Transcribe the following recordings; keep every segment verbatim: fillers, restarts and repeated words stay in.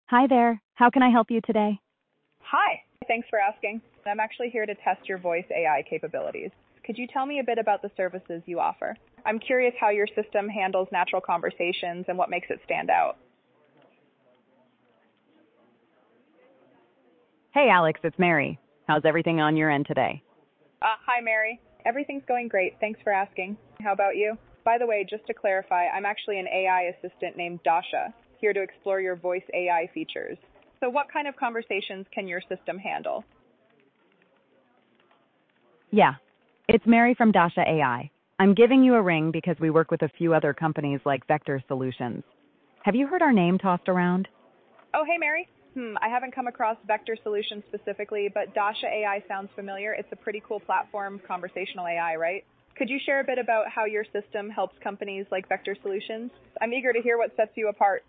Hi there. How can I help you today? Hi. Thanks for asking. I'm actually here to test your voice A I capabilities. Could you tell me a bit about the services you offer? I'm curious how your system handles natural conversations and what makes it stand out. Hey, Alex, it's Mary. How's everything on your end today? Uh, hi, Mary. Everything's going great. Thanks for asking. How about you? By the way, just to clarify, I'm actually an A I assistant named Dasha, here to explore your voice A I features. So what kind of conversations can your system handle? Yeah, it's Mary from Dasha A I. I'm giving you a ring because we work with a few other companies like Vector Solutions. Have you heard our name tossed around? Oh, hey, Mary. Hmm, I haven't come across Vector Solutions specifically, but Dasha A I sounds familiar. It's a pretty cool platform, conversational A I, right? Could you share a bit about how your system helps companies like Vector Solutions? I'm eager to hear what sets you apart.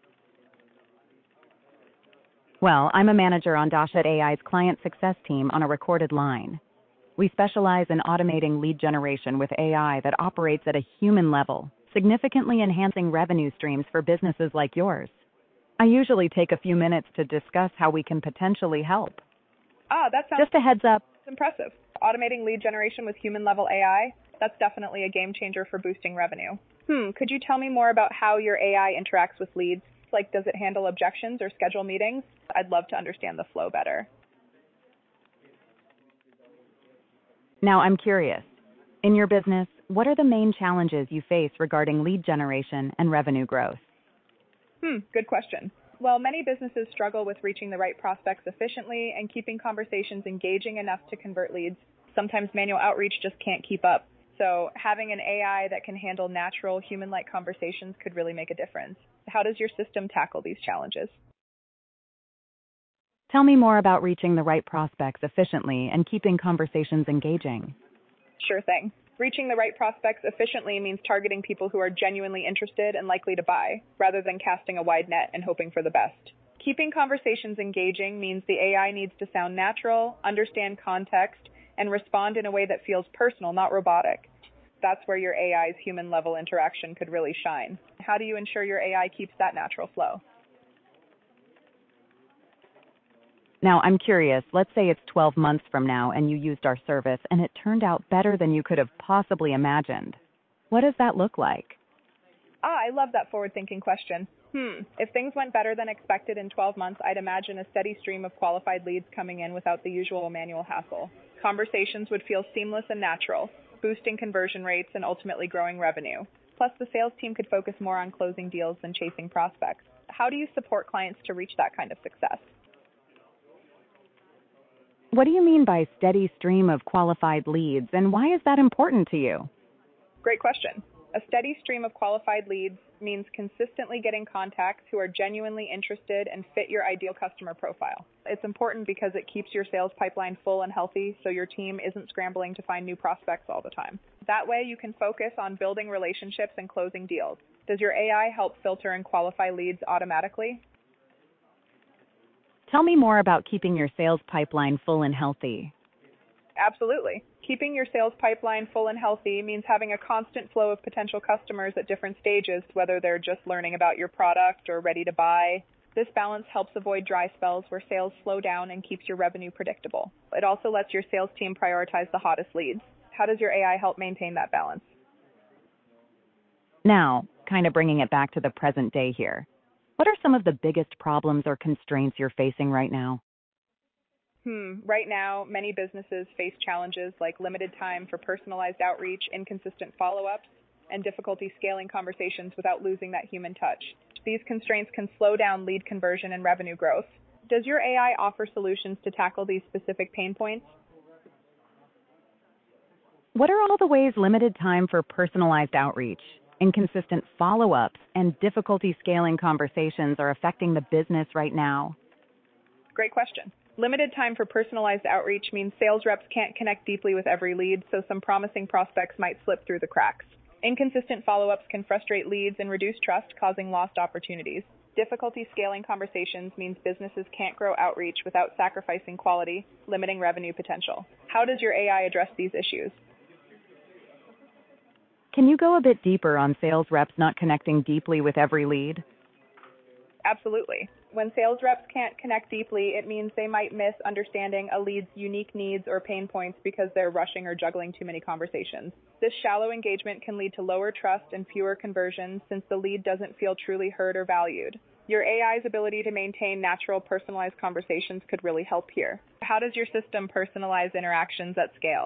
Well, I'm a manager on Dasha A I's client success team on a recorded line. We specialize in automating lead generation with A I that operates at a human level, significantly enhancing revenue streams for businesses like yours. I usually take a few minutes to discuss how we can potentially help. Ah, that sounds Just a heads up. impressive. Automating lead generation with human-level A I, that's definitely a game changer for boosting revenue. Hmm, could you tell me more about how your A I interacts with leads? Like, does it handle objections or schedule meetings? I'd love to understand the flow better. Now, I'm curious. In your business, what are the main challenges you face regarding lead generation and revenue growth? Hmm, good question. Well, many businesses struggle with reaching the right prospects efficiently and keeping conversations engaging enough to convert leads. Sometimes manual outreach just can't keep up. So having an A I that can handle natural, human-like conversations could really make a difference. How does your system tackle these challenges? Tell me more about reaching the right prospects efficiently and keeping conversations engaging. Sure thing. Reaching the right prospects efficiently means targeting people who are genuinely interested and likely to buy, rather than casting a wide net and hoping for the best. Keeping conversations engaging means the A I needs to sound natural, understand context, and respond in a way that feels personal, not robotic. That's where your A I's human-level interaction could really shine. How do you ensure your A I keeps that natural flow? Now, I'm curious, let's say it's twelve months from now and you used our service and it turned out better than you could have possibly imagined. What does that look like? Ah, I love that forward-thinking question. Hmm, if things went better than expected in twelve months, I'd imagine a steady stream of qualified leads coming in without the usual manual hassle. Conversations would feel seamless and natural, boosting conversion rates and ultimately growing revenue. Plus, the sales team could focus more on closing deals than chasing prospects. How do you support clients to reach that kind of success? What do you mean by steady stream of qualified leads, and why is that important to you? Great question. A steady stream of qualified leads means consistently getting contacts who are genuinely interested and fit your ideal customer profile. It's important because it keeps your sales pipeline full and healthy so your team isn't scrambling to find new prospects all the time. That way you can focus on building relationships and closing deals. Does your A I help filter and qualify leads automatically? Tell me more about keeping your sales pipeline full and healthy. Absolutely. Keeping your sales pipeline full and healthy means having a constant flow of potential customers at different stages, whether they're just learning about your product or ready to buy. This balance helps avoid dry spells where sales slow down and keeps your revenue predictable. It also lets your sales team prioritize the hottest leads. How does your A I help maintain that balance? Now, kind of bringing it back to the present day here. What are some of the biggest problems or constraints you're facing right now? Hmm. Right now, many businesses face challenges like limited time for personalized outreach, inconsistent follow-ups, and difficulty scaling conversations without losing that human touch. These constraints can slow down lead conversion and revenue growth. Does your A I offer solutions to tackle these specific pain points? What are all the ways limited time for personalized outreach, inconsistent follow-ups, and difficulty scaling conversations are affecting the business right now? Great question. Limited time for personalized outreach means sales reps can't connect deeply with every lead, so some promising prospects might slip through the cracks. Inconsistent follow-ups can frustrate leads and reduce trust, causing lost opportunities. Difficulty scaling conversations means businesses can't grow outreach without sacrificing quality, limiting revenue potential. How does your A I address these issues? Can you go a bit deeper on sales reps not connecting deeply with every lead? Absolutely. When sales reps can't connect deeply, it means they might miss understanding a lead's unique needs or pain points because they're rushing or juggling too many conversations. This shallow engagement can lead to lower trust and fewer conversions since the lead doesn't feel truly heard or valued. Your A I's ability to maintain natural, personalized conversations could really help here. How does your system personalize interactions at scale?